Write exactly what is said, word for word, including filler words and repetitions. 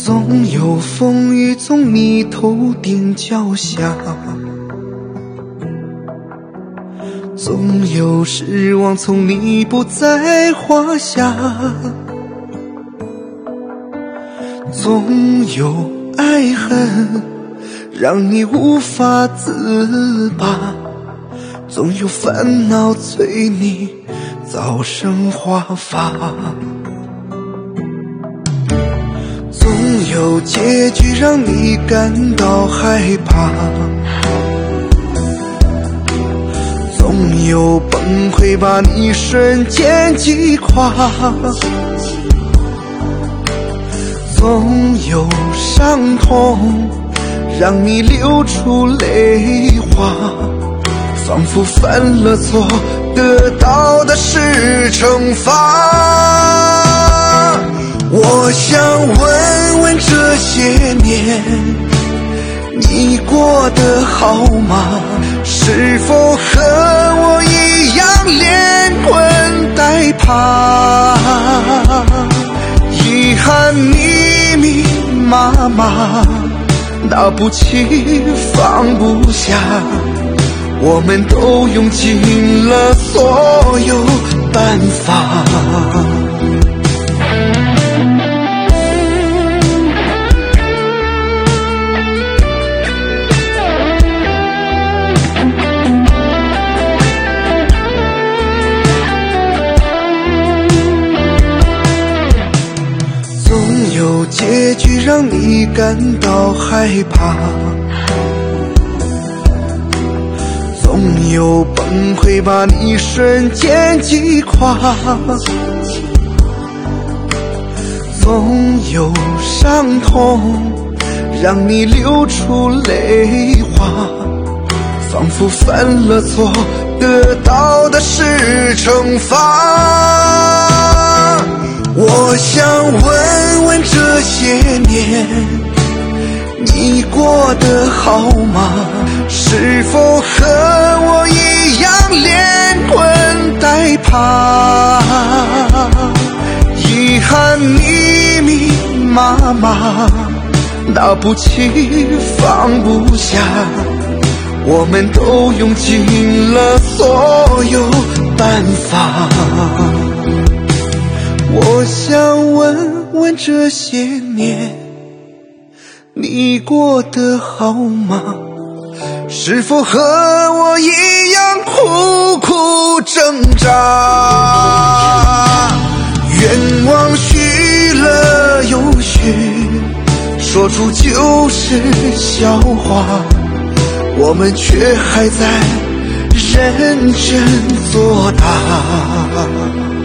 总有风雨从你头顶脚下，总有失望从你不在话下，总有爱恨让你无法自拔，总有烦恼催你早生华发，总有结局让你感到害怕，总有崩溃把你瞬间击垮，总有伤痛让你流出泪花，仿佛犯了错得到的是惩罚。我想问问这些年你过得好吗？是否和我一样连滚带爬，遗憾密密麻麻，拿不起放不下，我们都用尽了所有办法。总有结局让你感到害怕，总有崩溃把你瞬间击垮，总有伤痛让你流出泪花，仿佛犯了错得到的是惩罚。我想问问这些年你过得好吗？是否和我一样连滚带爬，遗憾密密麻麻，拿不起放不下，我们都用尽了所有办法。我想问问这些年你过得好吗？是否和我一样苦苦挣扎？愿望许了又许，说出就是笑话，我们却还在认真作答。